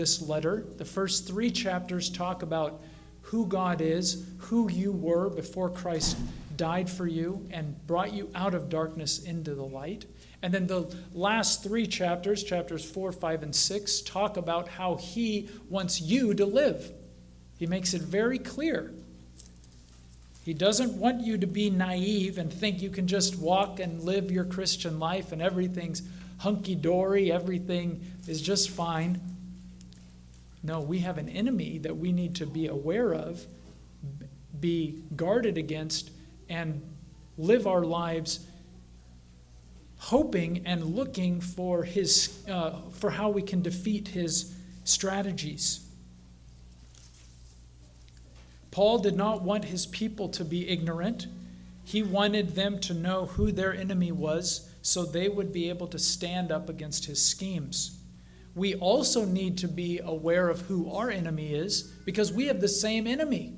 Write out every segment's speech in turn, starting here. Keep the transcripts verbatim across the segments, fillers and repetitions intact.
This letter, the first three chapters talk about who God is, who you were before Christ died for you and brought you out of darkness into the light. And then the last three chapters, chapters four, five, and six, talk about how he wants you to live. He makes it very clear. He doesn't want you to be naive and think you can just walk and live your Christian life and everything's hunky-dory, everything is just fine. No, we have an enemy that we need to be aware of, be guarded against, and live our lives hoping and looking for his, uh, for how we can defeat his strategies. Paul did not want his people to be ignorant. He wanted them to know who their enemy was so they would be able to stand up against his schemes. We also need to be aware of who our enemy is because we have the same enemy.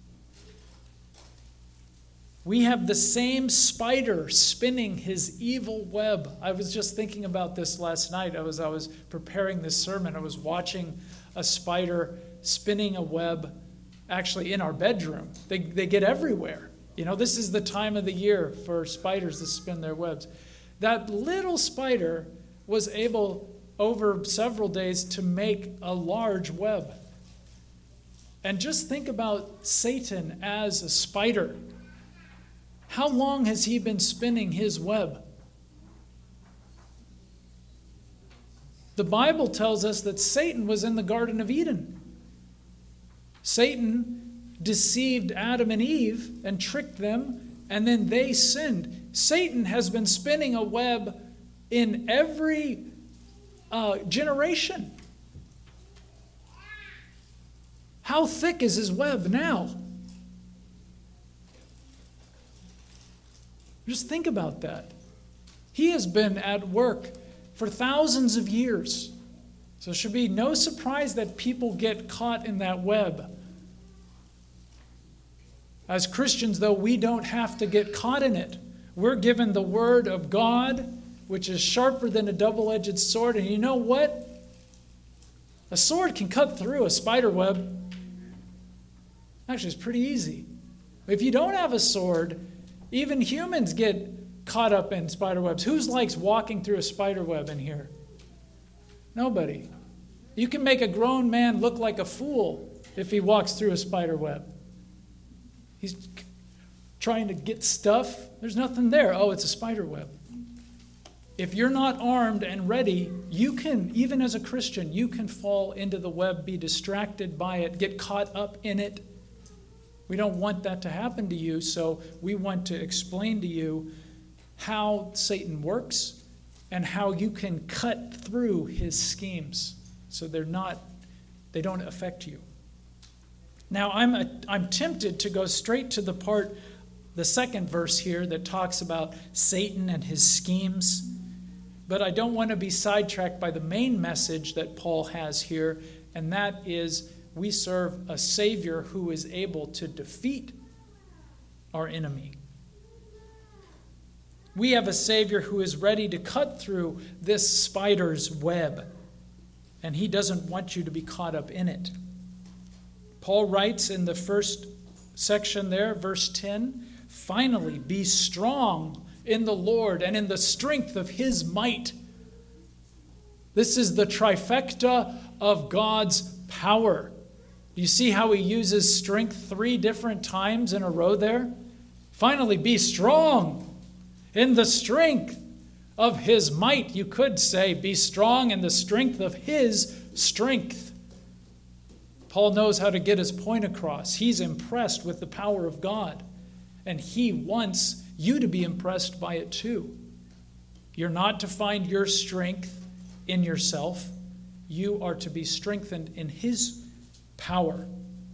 We have the same spider spinning his evil web. I was just thinking about this last night. I was, I was preparing this sermon. I was watching a spider spinning a web actually in our bedroom. They, they get everywhere. You know, this is the time of the year for spiders to spin their webs. That little spider was able over several days to make a large web. And just think about Satan as a spider. How long has he been spinning his web? The Bible tells us that Satan was in the Garden of Eden. Satan deceived Adam and Eve and tricked them, and then they sinned. Satan has been spinning a web in every uh, generation. How thick is his web now? Just think about that. He has been at work for thousands of years. So it should be no surprise that people get caught in that web. As Christians, though, we don't have to get caught in it. We're given the Word of God, which is sharper than a double-edged sword. And you know what? A sword can cut through a spider web. Actually, it's pretty easy. If you don't have a sword, even humans get caught up in spider webs. Who likes walking through a spider web in here? Nobody. You can make a grown man look like a fool if he walks through a spider web. He's trying to get stuff. There's nothing there. Oh, it's a spider web. If you're not armed and ready, you can, even as a Christian, you can fall into the web, be distracted by it, get caught up in it. We don't want that to happen to you, so we want to explain to you how Satan works and how you can cut through his schemes so they're not, they don't affect you. Now, I'm a, I'm tempted to go straight to the part, the second verse here that talks about Satan and his schemes, but I don't want to be sidetracked by the main message that Paul has here, and that is we serve a Savior who is able to defeat our enemy. We have a Savior who is ready to cut through this spider's web, and he doesn't want you to be caught up in it. Paul writes in the first section there, verse ten, "Finally, be strong in the Lord and in the strength of his might." This is the trifecta of God's power. You see how he uses strength three different times in a row there? Finally, be strong in the strength of his might. You could say, be strong in the strength of his strength. Paul knows how to get his point across. He's impressed with the power of God, and he wants you to be impressed by it too. You're not to find your strength in yourself. You are to be strengthened in his power.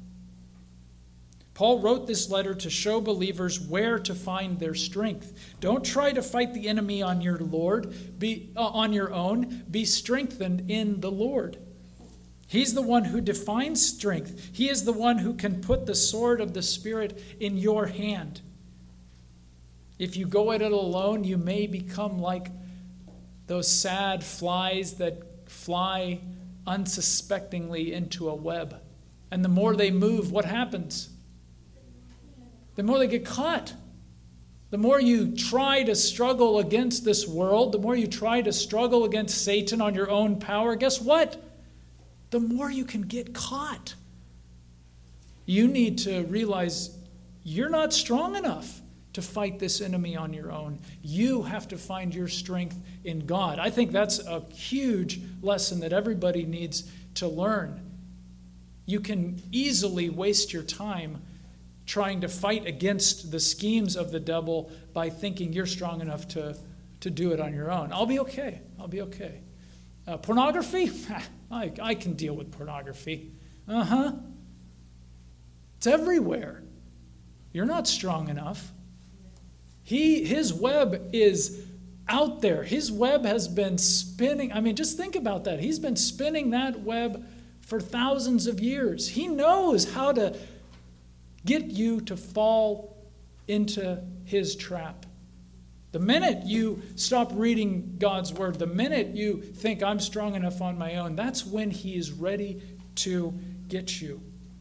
Paul wrote this letter to show believers where to find their strength. Don't try to fight the enemy on your Lord, be uh, on your own. Be strengthened in the Lord. He's the one who defines strength. He is the one who can put the sword of the Spirit in your hand. If you go at it alone, you may become like those sad flies that fly unsuspectingly into a web. And the more they move, what happens? The more they get caught. The more you try to struggle against this world, the more you try to struggle against Satan on your own power, guess what? The more you can get caught. You need to realize you're not strong enough to fight this enemy on your own. You have to find your strength in God. I think that's a huge lesson that everybody needs to learn. You can easily waste your time trying to fight against the schemes of the devil by thinking you're strong enough to, to do it on your own. I'll be okay. I'll be okay. Uh, pornography? I, I can deal with pornography. Uh-huh. It's everywhere. You're not strong enough. He, his web is out there. His web has been spinning. I mean, just think about that. He's been spinning that web for thousands of years. He knows how to get you to fall into his trap. The minute you stop reading God's word, the minute you think I'm strong enough on my own, that's when he is ready to get you.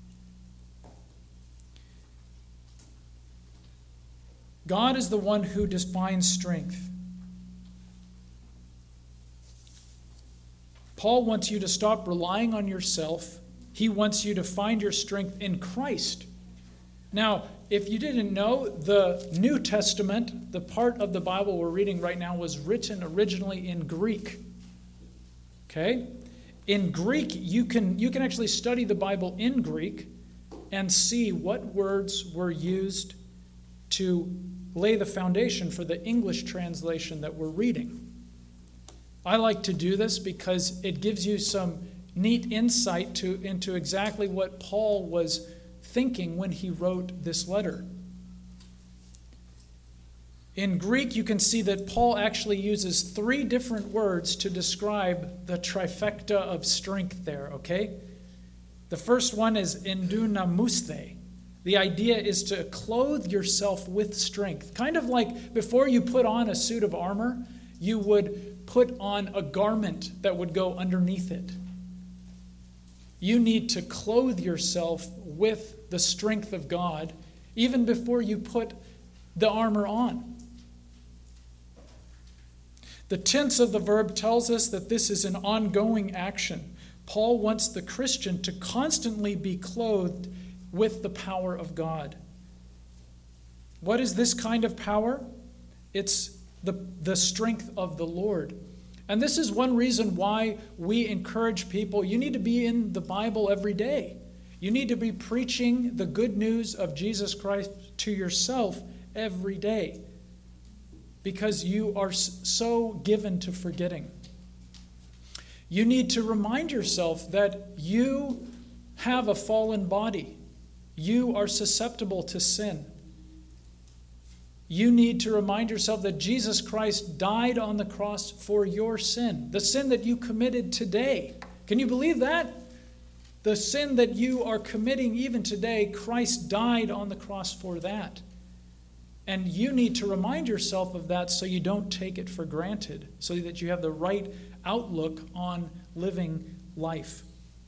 God is the one who defines strength. Paul wants you to stop relying on yourself. He wants you to find your strength in Christ. Now, if you didn't know, the New Testament, the part of the Bible we're reading right now, was written originally in Greek. Okay? In Greek, you can, you can actually study the Bible in Greek and see what words were used to lay the foundation for the English translation that we're reading. I like to do this because it gives you some neat insight to, into exactly what Paul was thinking when he wrote this letter. In Greek, you can see that Paul actually uses three different words to describe the trifecta of strength there, okay? The first one is endunamuste. The idea is to clothe yourself with strength. Kind of like before you put on a suit of armor, you would put on a garment that would go underneath it. You need to clothe yourself with the strength of God even before you put the armor on. The tense of the verb tells us that this is an ongoing action. Paul wants the Christian to constantly be clothed with the power of God. What is this kind of power? It's the, the strength of the Lord. And this is one reason why we encourage people, you need to be in the Bible every day. You need to be preaching the good news of Jesus Christ to yourself every day, because you are so given to forgetting. You need to remind yourself that you have a fallen body. You are susceptible to sin. You need to remind yourself that Jesus Christ died on the cross for your sin, the sin that you committed today. Can you believe that? The sin that you are committing even today, Christ died on the cross for that. And you need to remind yourself of that so you don't take it for granted, so that you have the right outlook on living life.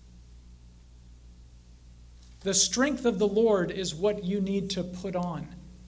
The strength of the Lord is what you need to put on.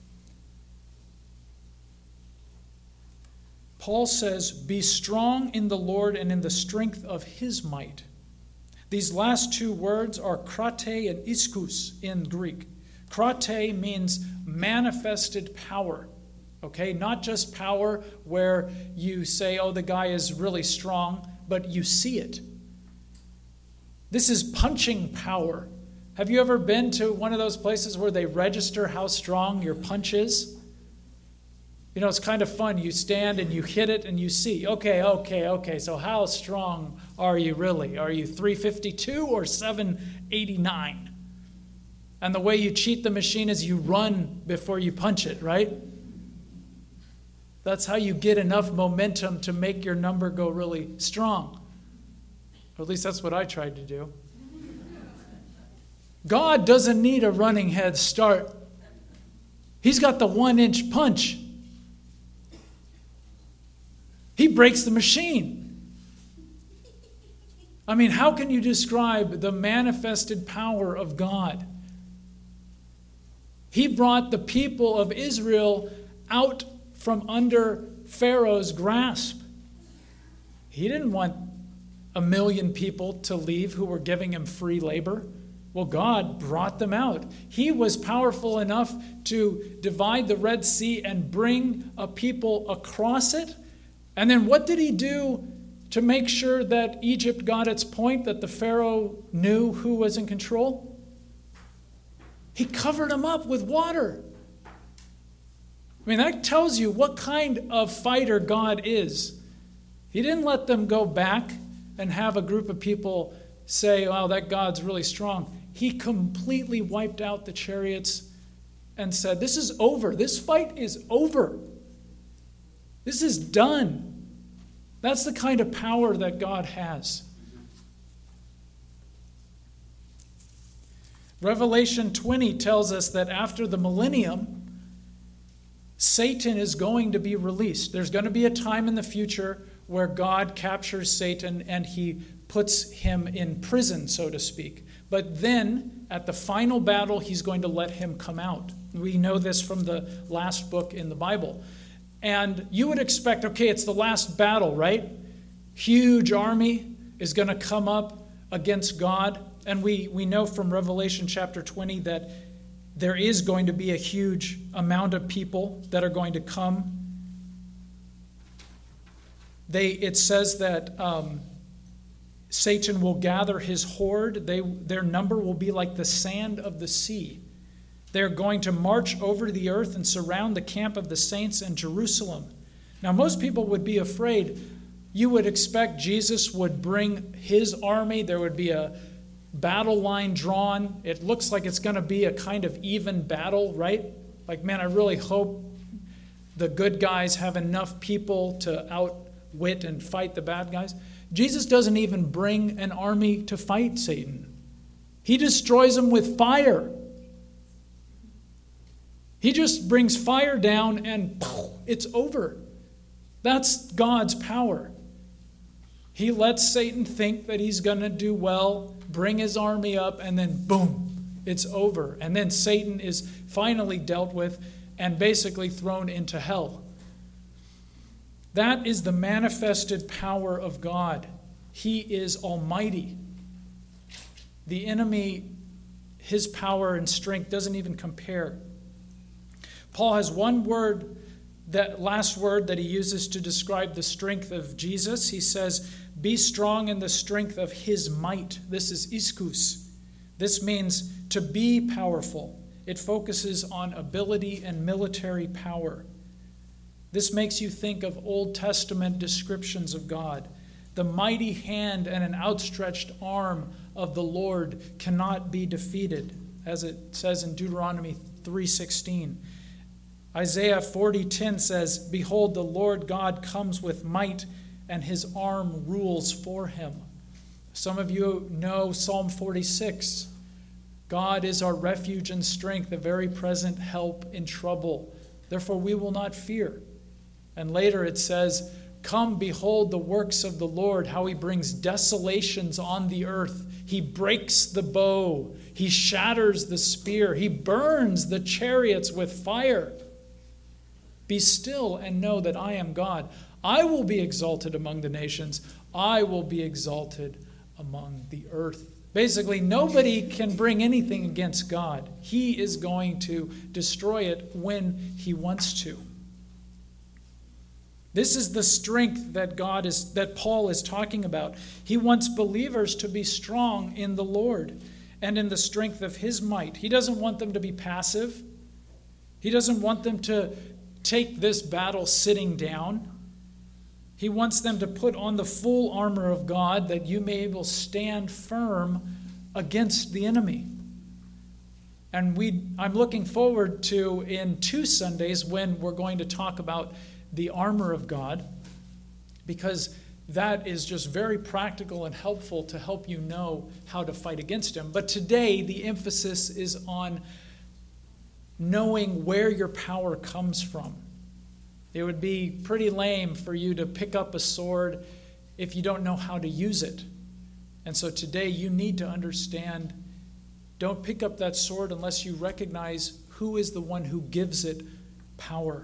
Paul says, be strong in the Lord and in the strength of his might. These last two words are krate and ischus in Greek. Krate means manifested power. Okay, not just power where you say, oh, the guy is really strong, but you see it. This is punching power. Have you ever been to one of those places where they register how strong your punch is? You know, it's kind of fun. You stand and you hit it and you see, okay, okay, okay, so how strong are you really? Are you three fifty-two or seven eighty-nine? And the way you cheat the machine is you run before you punch it, right? That's how you get enough momentum to make your number go really strong. Or at least that's what I tried to do. God doesn't need a running head start. He's got the one-inch punch. He breaks the machine. I mean, how can you describe the manifested power of God? He brought the people of Israel out from under Pharaoh's grasp. He didn't want a million people to leave who were giving him free labor. Well, God brought them out. He was powerful enough to divide the Red Sea and bring a people across it. And then what did he do to make sure that Egypt got its point, that the Pharaoh knew who was in control? He covered them up with water. I mean, that tells you what kind of fighter God is. He didn't let them go back and have a group of people say, "Wow, that God's really strong." He completely wiped out the chariots and said, "This is over. This fight is over. This is done." That's the kind of power that God has. Revelation twenty tells us that after the millennium, Satan is going to be released. There's going to be a time in the future where God captures Satan and he puts him in prison, so to speak. But then, at the final battle, he's going to let him come out. We know this from the last book in the Bible. And you would expect, okay, it's the last battle, right? Huge army is going to come up against God. And we, we know from Revelation chapter twenty that there is going to be a huge amount of people that are going to come. They, it says that um, Satan will gather his horde. They, their number will be like the sand of the sea. They're going to march over the earth and surround the camp of the saints in Jerusalem. Now, most people would be afraid. You would expect Jesus would bring his army. There would be a battle line drawn. It looks like it's going to be a kind of even battle, right? Like, man, I really hope the good guys have enough people to outwit and fight the bad guys. Jesus doesn't even bring an army to fight Satan. He destroys them with fire. He just brings fire down and poof, it's over. That's God's power. He lets Satan think that he's going to do well, bring his army up, and then boom, it's over. And then Satan is finally dealt with and basically thrown into hell. That is the manifested power of God. He is almighty. The enemy, his power and strength doesn't even compare. Paul has one word, that last word that he uses to describe the strength of Jesus. He says, "Be strong in the strength of his might." This is ischus. This means to be powerful. It focuses on ability and military power. This makes you think of Old Testament descriptions of God. The mighty hand and an outstretched arm of the Lord cannot be defeated, as it says in Deuteronomy three sixteen. Isaiah forty ten says, "Behold, the Lord God comes with might, and his arm rules for him." Some of you know Psalm forty-six. God is our refuge and strength, a very present help in trouble. Therefore we will not fear. And later it says, "Come, behold the works of the Lord, how he brings desolations on the earth. He breaks the bow. He shatters the spear. He burns the chariots with fire. Be still and know that I am God. I will be exalted among the nations. I will be exalted among the earth." Basically, nobody can bring anything against God. He is going to destroy it when he wants to. This is the strength that God is, that Paul is talking about. He wants believers to be strong in the Lord and in the strength of his might. He doesn't want them to be passive. He doesn't want them to take this battle sitting down. He wants them to put on the full armor of God that you may be able to stand firm against the enemy. And we, I'm looking forward to in two Sundays when we're going to talk about the armor of God, because that is just very practical and helpful to help you know how to fight against him. But today the emphasis is on knowing where your power comes from. It would be pretty lame for you to pick up a sword if you don't know how to use it. And so today you need to understand, don't pick up that sword unless you recognize who is the one who gives it power.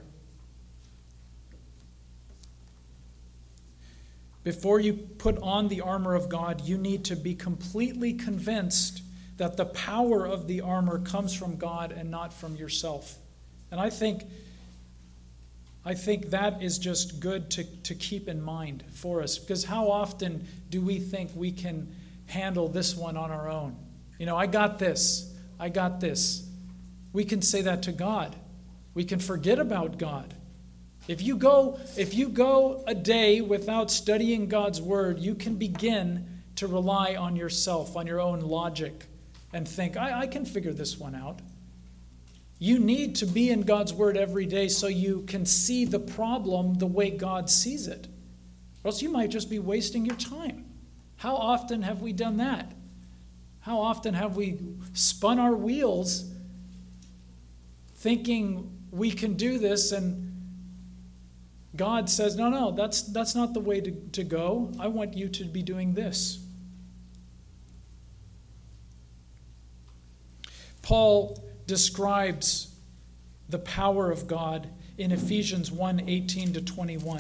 Before you put on the armor of God, you need to be completely convinced that the power of the armor comes from God and not from yourself. And I think, I think that is just good to, to keep in mind for us, because how often do we think we can handle this one on our own? You know, I got this. I got this. We can say that to God. We can forget about God. If you go, if you go a day without studying God's word, you can begin to rely on yourself, on your own logic, and think, I, I can figure this one out. You need to be in God's word every day so you can see the problem the way God sees it. Or else you might just be wasting your time. How often have we done that? How often have we spun our wheels thinking we can do this, and God says, no, no, that's that's not the way to, to go. I want you to be doing this. Paul describes the power of God in Ephesians one, eighteen to twenty-one.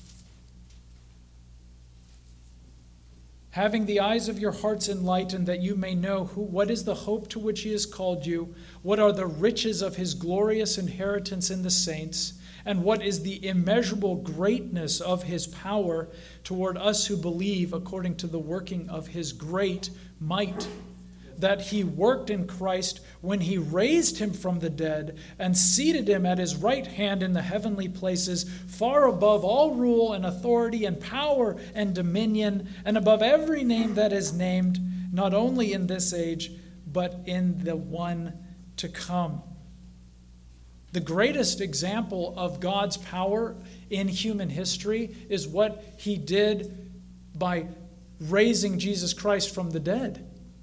Having the eyes of your hearts enlightened, that you may know who, what is the hope to which he has called you, what are the riches of his glorious inheritance in the saints, and what is the immeasurable greatness of his power toward us who believe, according to the working of his great might, that he worked in Christ when he raised him from the dead and seated him at his right hand in the heavenly places, far above all rule and authority and power and dominion, and above every name that is named, not only in this age, but in the one to come. The greatest example of God's power in human history is what he did by raising Jesus Christ from the dead.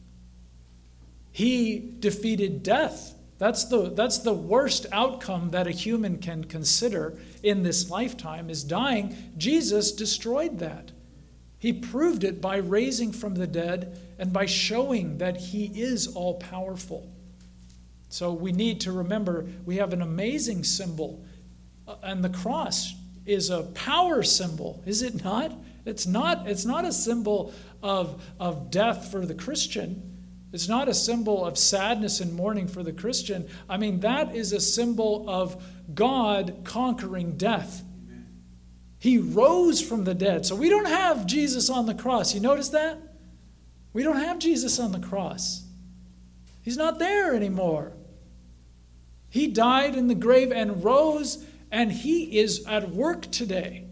He defeated death. That's the, that's the worst outcome that a human can consider in this lifetime, is dying. Jesus destroyed that. He proved it by raising from the dead and by showing that he is all-powerful. So we need to remember we have an amazing symbol, and the cross is a power symbol, is it not? It's not, it's not a symbol of, of death for the Christian. It's not a symbol of sadness and mourning for the Christian. I mean, that is a symbol of God conquering death. Amen. He rose from the dead. So we don't have Jesus on the cross. You notice that? We don't have Jesus on the cross. He's not there anymore. He died in the grave and rose, and he is at work today.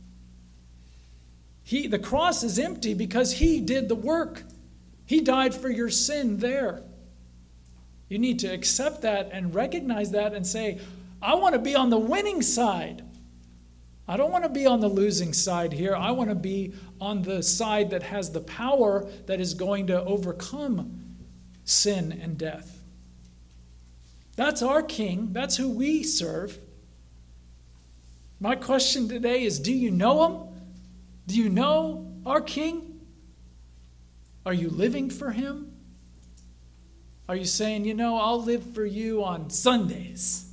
He, the cross is empty because he did the work. He died for your sin there. You need to accept that and recognize that and say, I want to be on the winning side. I don't want to be on the losing side here. I want to be on the side that has the power that is going to overcome sin and death. That's our King. That's who we serve. My question today is, do you know him? Do you know our King? Are you living for him? Are you saying, you know, I'll live for you on Sundays,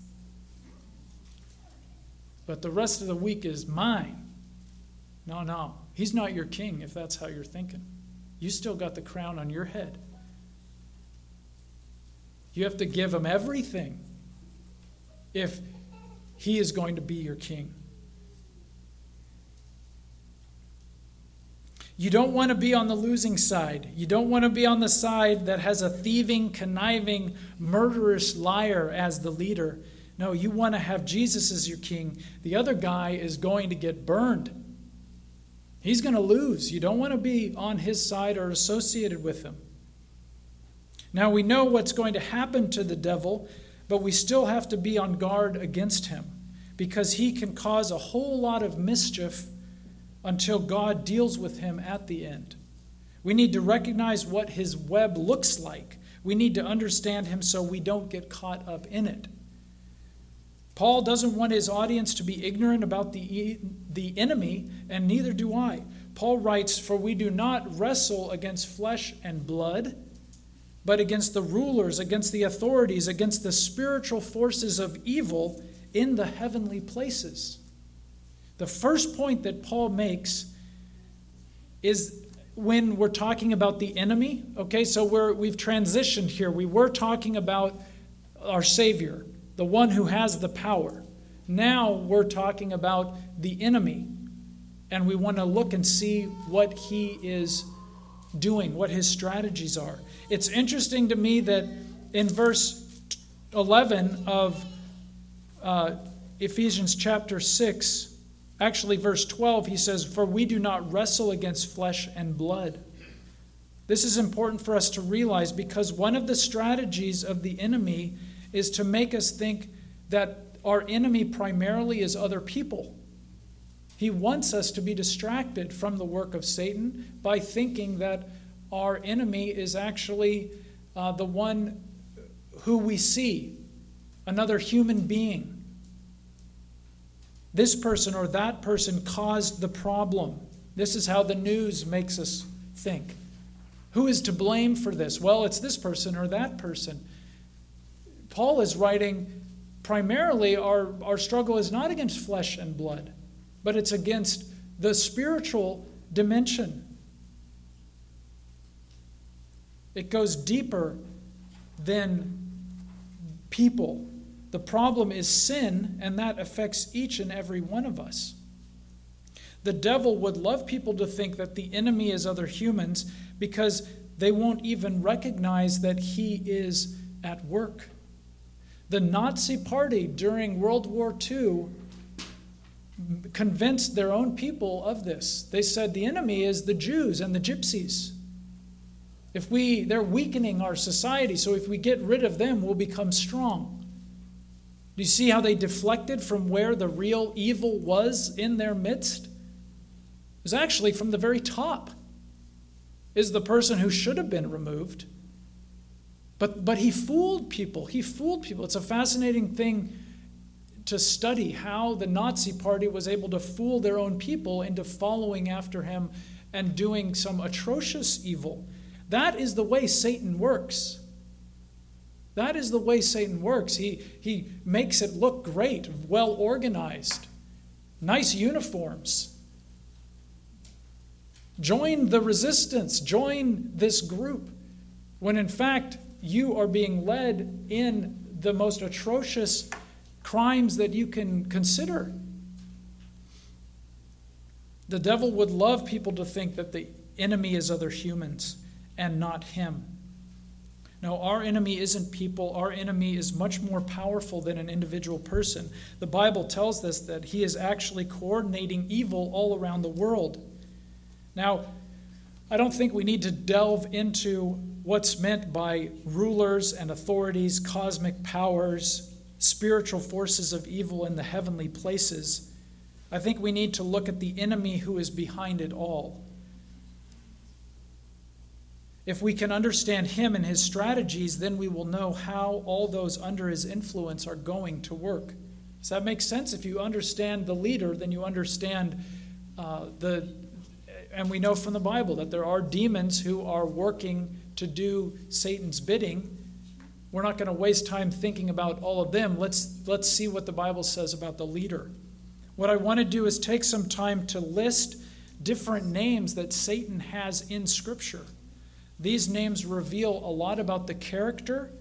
but the rest of the week is mine? No, no. He's not your king if that's how you're thinking. You still got the crown on your head. You have to give him everything if he is going to be your king. You don't want to be on the losing side. You don't want to be on the side that has a thieving, conniving, murderous liar as the leader. No, you want to have Jesus as your king. The other guy is going to get burned. He's going to lose. You don't want to be on his side or associated with him. Now, we know what's going to happen to the devil, but we still have to be on guard against him because he can cause a whole lot of mischief until God deals with him at the end. We need to recognize what his web looks like. We need to understand him so we don't get caught up in it. Paul doesn't want his audience to be ignorant about the, the enemy, and neither do I. Paul writes, "For we do not wrestle against flesh and blood, but against the rulers, against the authorities, against the spiritual forces of evil in the heavenly places." The first point that Paul makes is when we're talking about the enemy. Okay, so we're, we've transitioned here. We were talking about our Savior, the one who has the power. Now we're talking about the enemy. And we want to look and see what he is doing, what his strategies are. It's interesting to me that in verse eleven of uh, Ephesians chapter six, actually verse twelve, he says, "For we do not wrestle against flesh and blood." This is important for us to realize, because one of the strategies of the enemy is to make us think that our enemy primarily is other people. He wants us to be distracted from the work of Satan by thinking that our enemy is actually uh, the one who we see, another human being. This person or that person caused the problem. This is how the news makes us think. Who is to blame for this? Well, it's this person or that person. Paul is writing, primarily our, our struggle is not against flesh and blood, but it's against the spiritual dimension. It goes deeper than people. The problem is sin, and that affects each and every one of us. The devil would love people to think that the enemy is other humans because they won't even recognize that he is at work. The Nazi Party during World War Two convinced their own people of this. They said the enemy is the Jews and the gypsies. If we, they're weakening our society, so if we get rid of them, we'll become strong. Do you see how they deflected from where the real evil was in their midst? It was actually from the very top, is the person who should have been removed. But, but he fooled people. He fooled people. It's a fascinating thing to study how the Nazi Party was able to fool their own people into following after him and doing some atrocious evil. That is the way Satan works. That is the way Satan works. He, he makes it look great, well organized, nice uniforms. Join the resistance. Join this group. When in fact, you are being led in the most atrocious crimes that you can consider. The devil would love people to think that the enemy is other humans and not him. No, our enemy isn't people. Our enemy is much more powerful than an individual person. The Bible tells us that he is actually coordinating evil all around the world. Now, I don't think we need to delve into what's meant by rulers and authorities, cosmic powers, spiritual forces of evil in the heavenly places. I think we need to look at the enemy who is behind it all. If we can understand him and his strategies, then we will know how all those under his influence are going to work. Does that make sense? If you understand the leader, then you understand uh, the... And we know from the Bible that there are demons who are working to do Satan's bidding. We're not going to waste time thinking about all of them. Let's, let's see what the Bible says about the leader. What I want to do is take some time to list different names that Satan has in Scripture. These names reveal a lot about the character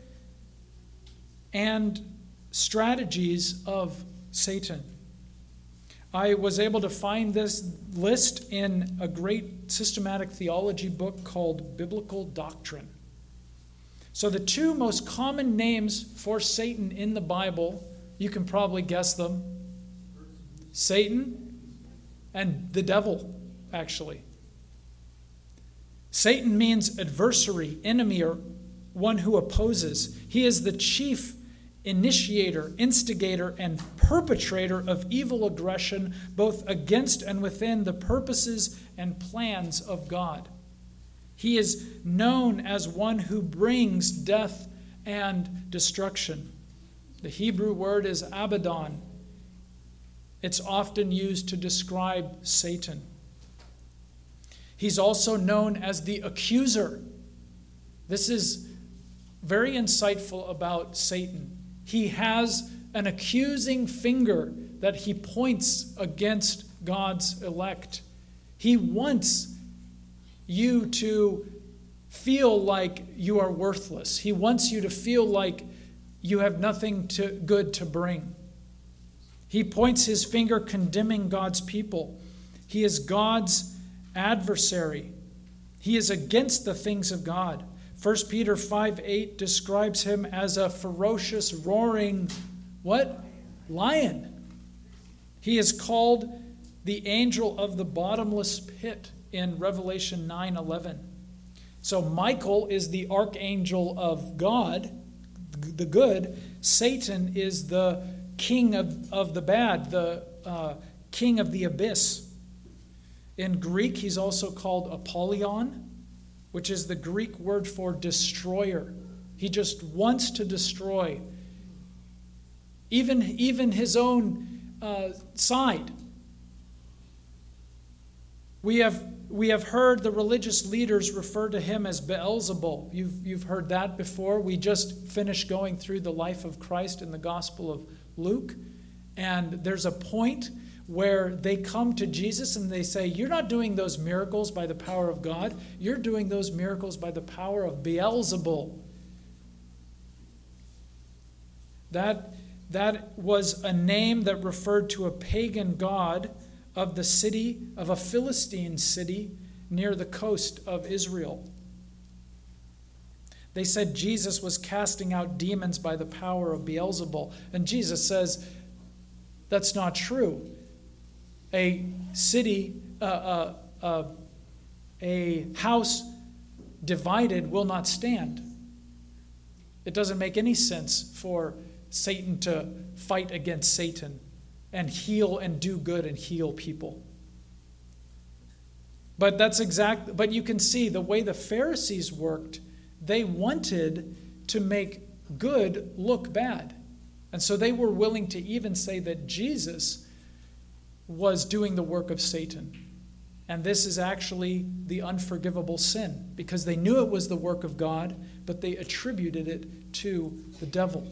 and strategies of Satan. I was able to find this list in a great systematic theology book called Biblical Doctrine. So the two most common names for Satan in the Bible, you can probably guess them. Satan and the devil, actually. Satan means adversary, enemy, or one who opposes. He is the chief initiator, instigator, and perpetrator of evil aggression, both against and within the purposes and plans of God. He is known as one who brings death and destruction. The Hebrew word is Abaddon. It's often used to describe Satan. He's also known as the accuser. This is very insightful about Satan. He has an accusing finger that he points against God's elect. He wants you to feel like you are worthless. He wants you to feel like you have nothing to, good to bring. He points his finger condemning God's people. He is God's adversary. He is against the things of God. First Peter five eight describes him as a ferocious, roaring, what? Lion. He is called the angel of the bottomless pit in Revelation nine eleven. So Michael is the archangel of God, the good. Satan is the king of, of the bad, the uh, king of the abyss. In Greek, he's also called Apollyon, which is the Greek word for destroyer. He just wants to destroy even, even his own uh, side. We have, we have heard the religious leaders refer to him as Beelzebul. You've, you've heard that before. We just finished going through the life of Christ in the Gospel of Luke. And there's a point where they come to Jesus and they say, you're not doing those miracles by the power of God. You're doing those miracles by the power of Beelzebul. That, that was a name that referred to a pagan god of the city, of a Philistine city near the coast of Israel. They said Jesus was casting out demons by the power of Beelzebul. And Jesus says, that's not true. A city, uh, uh, uh, a house divided will not stand. It doesn't make any sense for Satan to fight against Satan and heal and do good and heal people. But that's exact. But you can see the way the Pharisees worked, they wanted to make good look bad. And so they were willing to even say that Jesus was doing the work of Satan. And this is actually the unforgivable sin, because they knew it was the work of God, but they attributed it to the devil.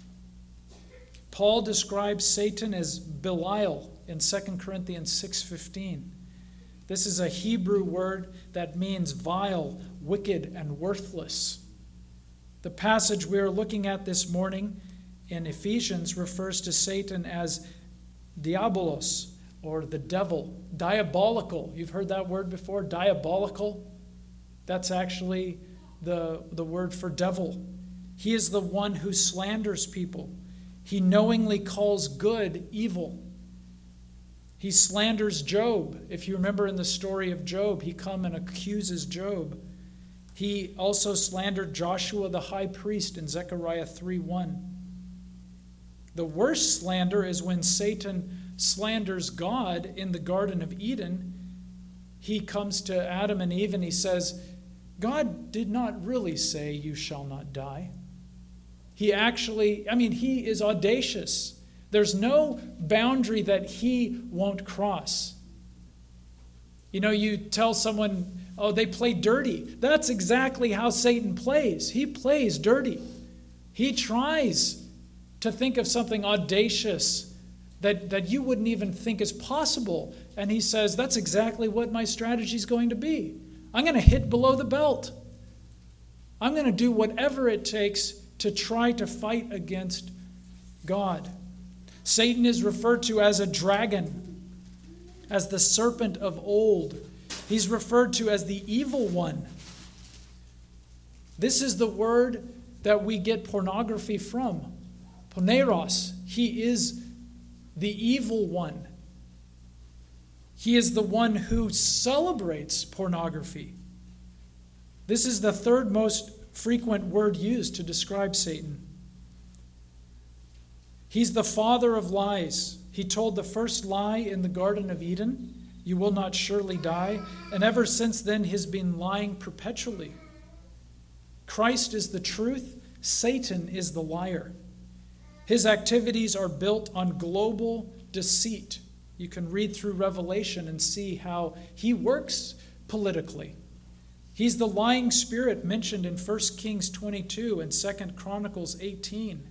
Paul describes Satan as Belial in Second Corinthians six fifteen. This is a Hebrew word that means vile, wicked, and worthless. The passage we are looking at this morning in Ephesians refers to Satan as diabolos, or the devil, diabolical. You've heard that word before, diabolical. That's actually the, the word for devil. He is the one who slanders people. He knowingly calls good evil. He slanders Job. If you remember in the story of Job, he comes and accuses Job. He also slandered Joshua the high priest in Zechariah three one. The worst slander is when Satan slanders God in the Garden of Eden. He comes to Adam and Eve and he says, God did not really say you shall not die. He actually, I mean, he is audacious. There's no boundary that he won't cross. You know, you tell someone, oh, they play dirty. That's exactly how Satan plays. He plays dirty. He tries to think of something audacious that, that you wouldn't even think is possible. And he says, that's exactly what my strategy is going to be. I'm going to hit below the belt. I'm going to do whatever it takes to try to fight against God. Satan is referred to as a dragon, as the serpent of old. He's referred to as the evil one. This is the word that we get pornography from. Poneros. He is the evil one. He is the one who celebrates pornography. This is the third most frequent word used to describe Satan. He's the father of lies. He told the first lie in the Garden of Eden, you will not surely die. And ever since then, he's been lying perpetually. Christ is the truth. Satan is the liar. His activities are built on global deceit. You can read through Revelation and see how he works politically. He's the lying spirit mentioned in First Kings twenty-two and Second Chronicles eighteen.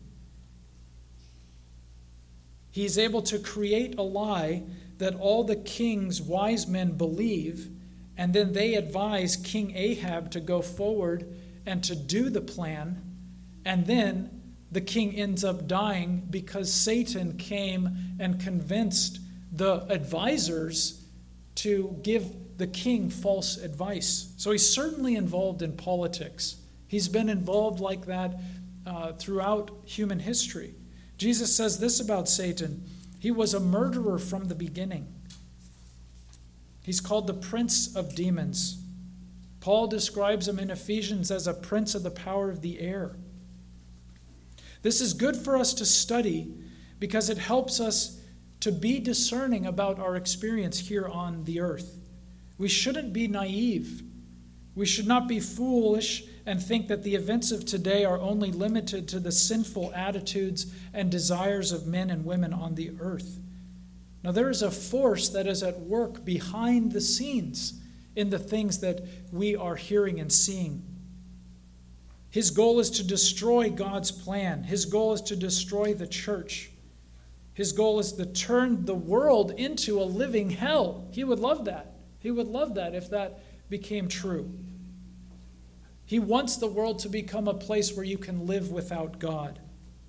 He's able to create a lie that all the king's wise men believe, and then they advise King Ahab to go forward and to do the plan, and then the king ends up dying because Satan came and convinced the advisors to give the king false advice. So he's certainly involved in politics. He's been involved like that uh, throughout human history. Jesus says this about Satan: he was a murderer from the beginning. He's called the prince of demons. Paul describes him in Ephesians as a prince of the power of the air. This is good for us to study because it helps us to be discerning about our experience here on the earth. We shouldn't be naive. We should not be foolish and think that the events of today are only limited to the sinful attitudes and desires of men and women on the earth. Now, there is a force that is at work behind the scenes in the things that we are hearing and seeing. His goal is to destroy God's plan. His goal is to destroy the church. His goal is to turn the world into a living hell. He would love that. He would love that if that became true. He wants the world to become a place where you can live without God.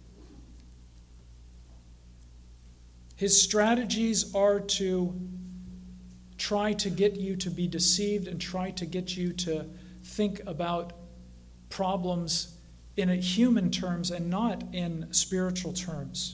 His strategies are to try to get you to be deceived and try to get you to think about problems in a human terms and not in spiritual terms.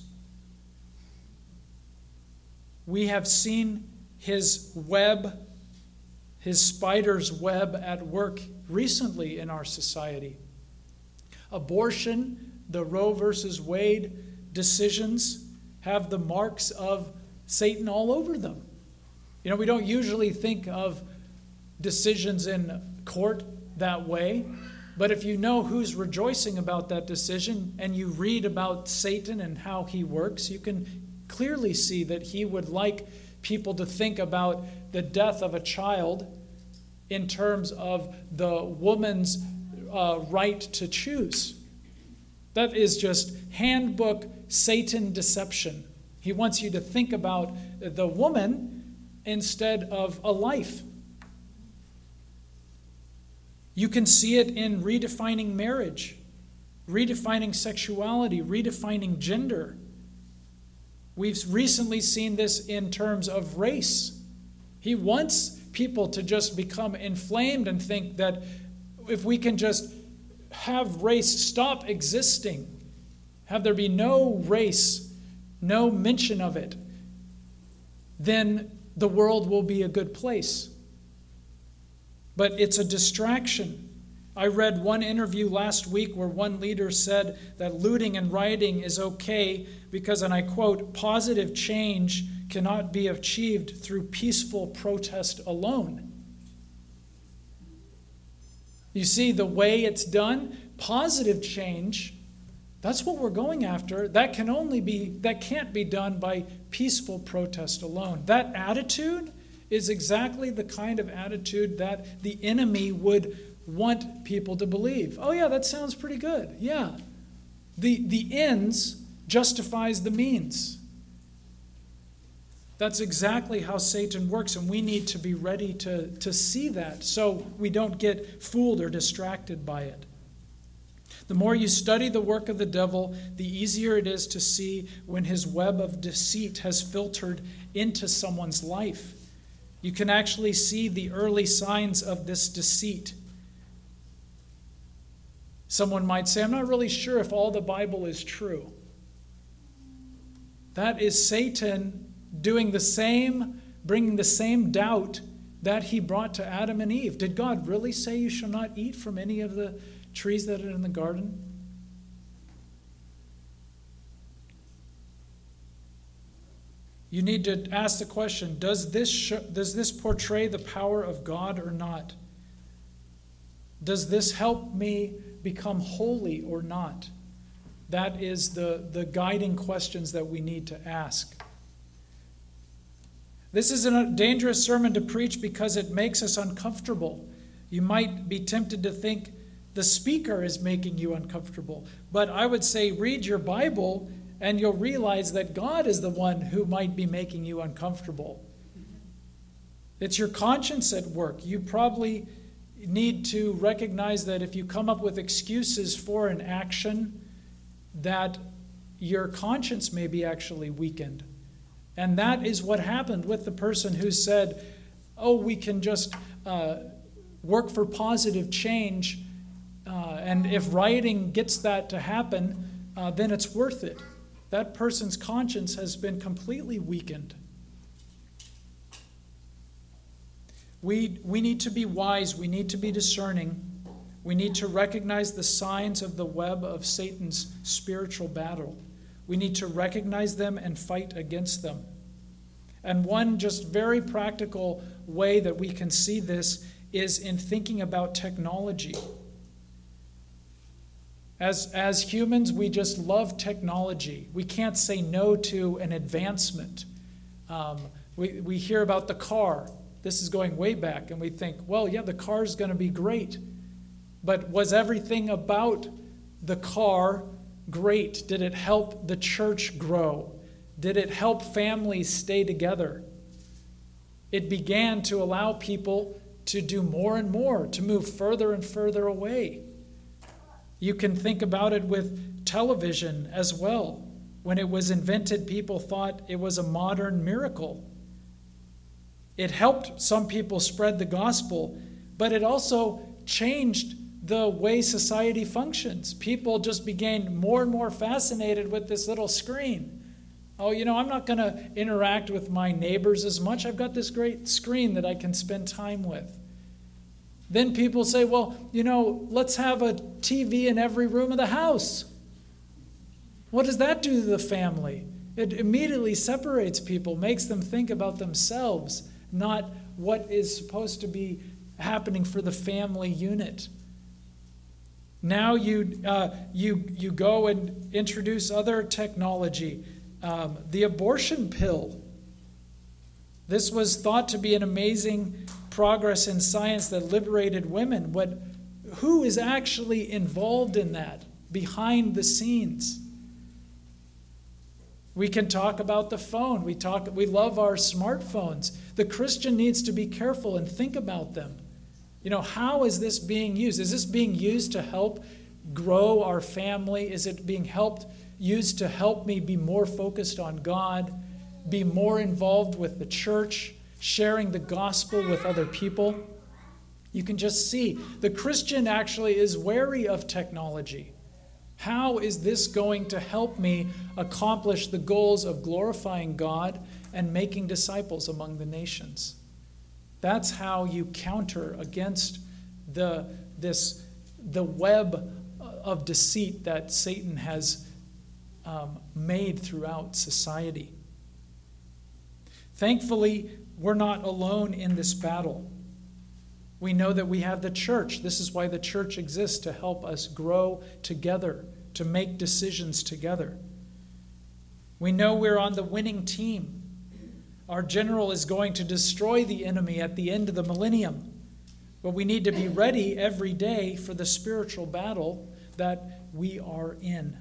We have seen his web, his spider's web at work recently in our society. Abortion, the Roe versus Wade decisions have the marks of Satan all over them. You know, we don't usually think of decisions in court that way, but if you know who's rejoicing about that decision and you read about Satan and how he works, you can clearly see that he would like people to think about the death of a child in terms of the woman's uh, right to choose. That is just handbook Satan deception. He wants you to think about the woman instead of a life. You can see it in redefining marriage, redefining sexuality, redefining gender. We've recently seen this in terms of race. He wants people to just become inflamed and think that if we can just have race stop existing, have there be no race, no mention of it, then the world will be a good place. But it's a distraction. I read one interview last week where one leader said that looting and rioting is okay because, and I quote, positive change cannot be achieved through peaceful protest alone. You see, the way it's done, positive change, that's what we're going after. That can only be, that can't be done by peaceful protest alone. That attitude is exactly the kind of attitude that the enemy would want people to believe. Oh yeah, that sounds pretty good. Yeah. The, the ends justifies the means. That's exactly how Satan works, and we need to be ready to, to see that so we don't get fooled or distracted by it. The more you study the work of the devil, the easier it is to see when his web of deceit has filtered into someone's life. You can actually see the early signs of this deceit. Someone might say, I'm not really sure if all the Bible is true. That is Satan doing the same, bringing the same doubt that he brought to Adam and Eve. Did God really say you shall not eat from any of the trees that are in the garden? You need to ask the question, does this sh- does this portray the power of God or not? Does this help me become holy or not? That is the, the guiding questions that we need to ask. This is a dangerous sermon to preach because it makes us uncomfortable. You might be tempted to think the speaker is making you uncomfortable. But I would say read your Bible and you'll realize that God is the one who might be making you uncomfortable. It's your conscience at work. You probably need to recognize that if you come up with excuses for an action, that your conscience may be actually weakened. And that is what happened with the person who said, oh, we can just uh, work for positive change, uh, and if rioting gets that to happen, uh, then it's worth it. That person's conscience has been completely weakened. We, we need to be wise. We need to be discerning. We need to recognize the signs of the web of Satan's spiritual battle. We need to recognize them and fight against them. And one just very practical way that we can see this is in thinking about technology. As, as humans, we just love technology. We can't say no to an advancement. Um, we, we hear about the car. This is going way back, and we think, well, yeah, the car is going to be great. But was everything about the car great? Did it help the church grow? Did it help families stay together? It began to allow people to do more and more, to move further and further away. You can think about it with television as well. When it was invented, people thought it was a modern miracle. It helped some people spread the gospel, but it also changed the way society functions. People just became more and more fascinated with this little screen. Oh, you know, I'm not going to interact with my neighbors as much. I've got this great screen that I can spend time with. Then people say, well, you know, let's have a T V in every room of the house. What does that do to the family? It immediately separates people, makes them think about themselves, not what is supposed to be happening for the family unit. Now you uh, you you go and introduce other technology. Um, the abortion pill. This was thought to be an amazing progress in science that liberated women. What, who is actually involved in that behind the scenes? We can talk about the phone. We talk. We love our smartphones. The Christian needs to be careful and think about them. You know, how is this being used? Is this being used to help grow our family? Is it being helped used to help me be more focused on God, be more involved with the church, sharing the gospel with other people? You can just see the Christian actually is wary of technology. How is this going to help me accomplish the goals of glorifying God and making disciples among the nations? That's how you counter against the, this, the web of deceit that Satan has um, made throughout society. Thankfully, we're not alone in this battle. We know that we have the church. This is why the church exists, to help us grow together, to make decisions together. We know we're on the winning team. Our general is going to destroy the enemy at the end of the millennium. But we need to be ready every day for the spiritual battle that we are in.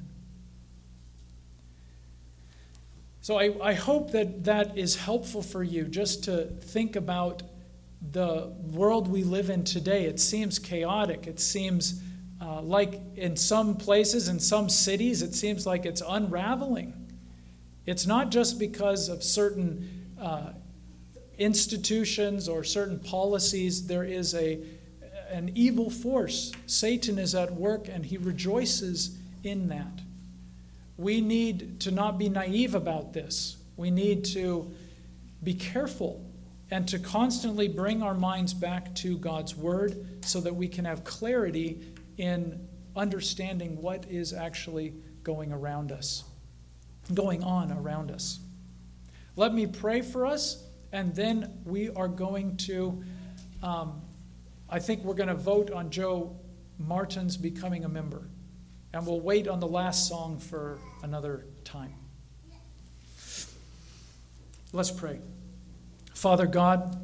So I, I hope that that is helpful for you, just to think about the world we live in today. It seems chaotic. It seems uh, like in some places, in some cities, it seems like it's unraveling. It's not just because of certain uh, institutions or certain policies. There is a an evil force. Satan is at work, and he rejoices in that. We need to not be naive about this. We need to be careful and to constantly bring our minds back to God's Word so that we can have clarity in understanding what is actually going around us, going on around us. Let me pray for us, and then we are going to, um, I think we're going to vote on Joe Martin's becoming a member. And we'll wait on the last song for another time. Let's pray. Father God,